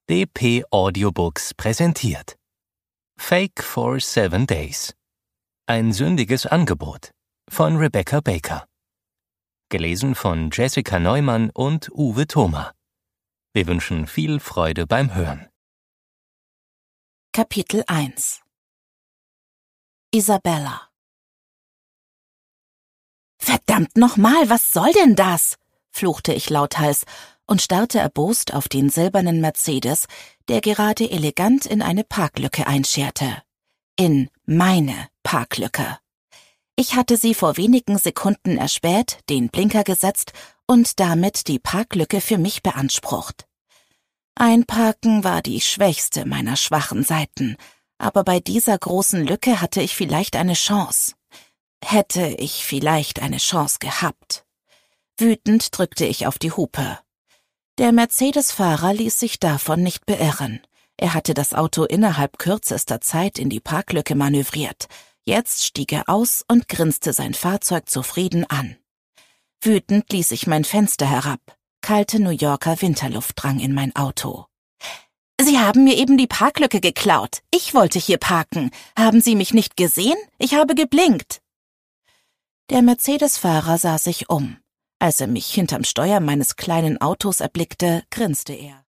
DP Audiobooks präsentiert Fake for 7 Days. Ein sündiges Angebot von Rebecca Baker. Gelesen von Jessica Neumann und Uwe Thoma. Wir wünschen viel Freude beim Hören. Kapitel 1 Isabella. »Verdammt nochmal, was soll denn das?« fluchte ich lauthals und starrte erbost auf den silbernen Mercedes, der gerade elegant in eine Parklücke einscherte. In meine Parklücke. Ich hatte sie vor wenigen Sekunden erspäht, den Blinker gesetzt und damit die Parklücke für mich beansprucht. Einparken war die schwächste meiner schwachen Seiten, aber bei dieser großen Lücke hatte ich vielleicht eine Chance. Hätte ich vielleicht eine Chance gehabt. Wütend drückte ich auf die Hupe. Der Mercedes-Fahrer ließ sich davon nicht beirren. Er hatte das Auto innerhalb kürzester Zeit in die Parklücke manövriert. Jetzt stieg er aus und grinste sein Fahrzeug zufrieden an. Wütend ließ ich mein Fenster herab. Kalte New Yorker Winterluft drang in mein Auto. »Sie haben mir eben die Parklücke geklaut. Ich wollte hier parken. Haben Sie mich nicht gesehen? Ich habe geblinkt.« Der Mercedes-Fahrer sah sich um. Als er mich hinterm Steuer meines kleinen Autos erblickte, grinste er.